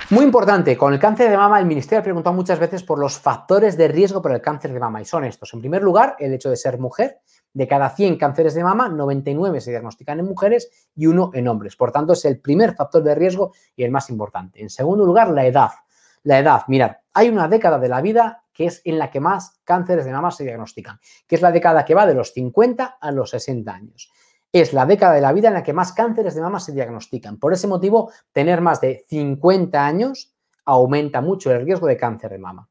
Muy importante, con el cáncer de mama el Ministerio ha preguntado muchas veces por los factores de riesgo para el cáncer de mama y son estos. En primer lugar, el hecho de ser mujer. De cada 100 cánceres de mama, 99 se diagnostican en mujeres y 1 en hombres. Por tanto, es el primer factor de riesgo y el más importante. En segundo lugar, la edad. La edad, mirad, hay una década de la vida que es en la que más cánceres de mama se diagnostican, que es la década que va de los 50 a los 60 años. Es la década de la vida en la que más cánceres de mama se diagnostican. Por ese motivo, tener más de 50 años aumenta mucho el riesgo de cáncer de mama.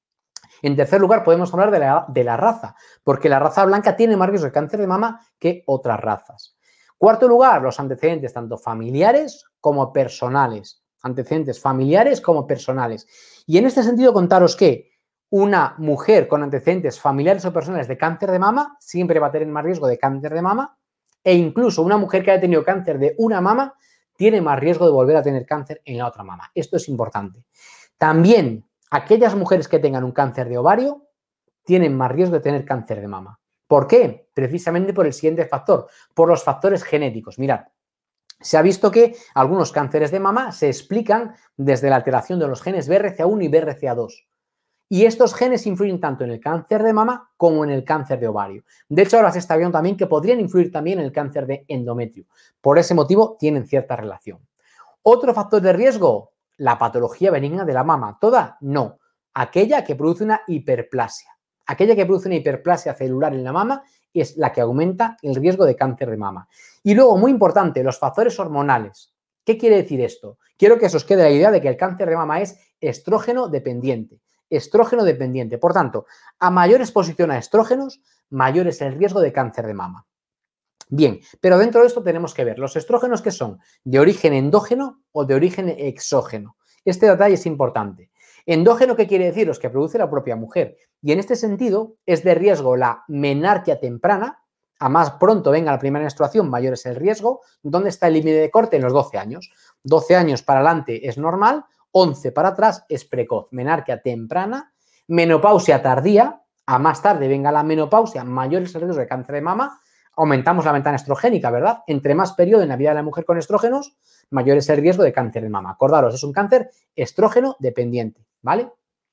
En tercer lugar, podemos hablar de la raza, porque la raza blanca tiene más riesgo de cáncer de mama que otras razas. Cuarto lugar, los antecedentes tanto familiares como personales. Antecedentes familiares como personales. Y en este sentido, contaros que una mujer con antecedentes familiares o personales de cáncer de mama siempre va a tener más riesgo de cáncer de mama e incluso una mujer que haya tenido cáncer de una mama tiene más riesgo de volver a tener cáncer en la otra mama. Esto es importante. También aquellas mujeres que tengan un cáncer de ovario tienen más riesgo de tener cáncer de mama. ¿Por qué? Precisamente por el siguiente factor, por los factores genéticos. Mirad, se ha visto que algunos cánceres de mama se explican desde la alteración de los genes BRCA1 y BRCA2. Y estos genes influyen tanto en el cáncer de mama como en el cáncer de ovario. De hecho, ahora se está viendo también que podrían influir también en el cáncer de endometrio. Por ese motivo, tienen cierta relación. Otro factor de riesgo, la patología benigna de la mama. ¿Toda? No. Aquella que produce una hiperplasia. Aquella que produce una hiperplasia celular en la mama es la que aumenta el riesgo de cáncer de mama. Y luego, muy importante, los factores hormonales. ¿Qué quiere decir esto? Quiero que os quede la idea de que el cáncer de mama es estrógeno dependiente. Estrógeno dependiente. Por tanto, a mayor exposición a estrógenos, mayor es el riesgo de cáncer de mama. Bien, pero dentro de esto tenemos que ver los estrógenos que son de origen endógeno o de origen exógeno. Este detalle es importante. Endógeno, ¿qué quiere decir? Los que produce la propia mujer. Y en este sentido es de riesgo la menarquia temprana. A más pronto venga la primera menstruación, mayor es el riesgo. ¿Dónde está el límite de corte? En los 12 años. 12 años para adelante es normal, 11 para atrás es precoz. Menarquia temprana, menopausia tardía. A más tarde venga la menopausia, mayor es el riesgo de cáncer de mama. Aumentamos la ventana estrogénica, ¿verdad? Entre más periodo en la vida de la mujer con estrógenos, mayor es el riesgo de cáncer de mama. Acordaros, es un cáncer estrógeno dependiente, ¿vale?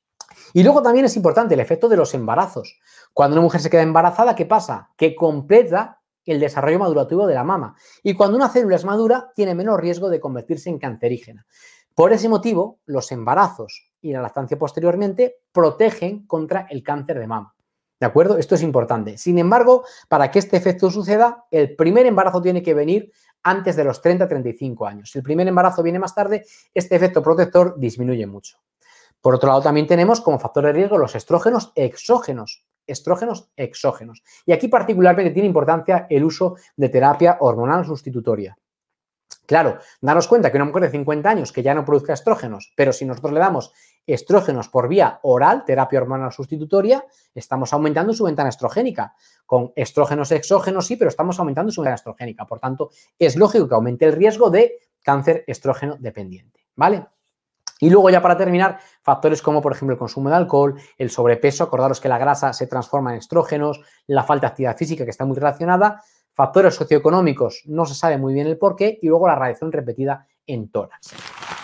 Y luego también es importante el efecto de los embarazos. Cuando una mujer se queda embarazada, ¿qué pasa? Que completa el desarrollo madurativo de la mama. Y cuando una célula es madura, tiene menos riesgo de convertirse en cancerígena. Por ese motivo, los embarazos y la lactancia posteriormente protegen contra el cáncer de mama. ¿De acuerdo? Esto es importante. Sin embargo, para que este efecto suceda, el primer embarazo tiene que venir antes de los 30-35 años. Si el primer embarazo viene más tarde, este efecto protector disminuye mucho. Por otro lado, también tenemos como factor de riesgo los estrógenos exógenos. Estrógenos exógenos. Y aquí particularmente tiene importancia el uso de terapia hormonal sustitutoria. Claro, daros cuenta que una mujer de 50 años que ya no produzca estrógenos, pero si nosotros le damos estrógenos por vía oral, terapia hormonal sustitutoria, estamos aumentando su ventana estrogénica. Con estrógenos exógenos sí, pero estamos aumentando su ventana estrogénica. Por tanto, es lógico que aumente el riesgo de cáncer estrógeno dependiente, ¿vale? Y luego ya para terminar, factores como por ejemplo el consumo de alcohol, el sobrepeso, acordaros que la grasa se transforma en estrógenos, la falta de actividad física que está muy relacionada, factores socioeconómicos, no se sabe muy bien el porqué, y luego la radiación repetida en tórax.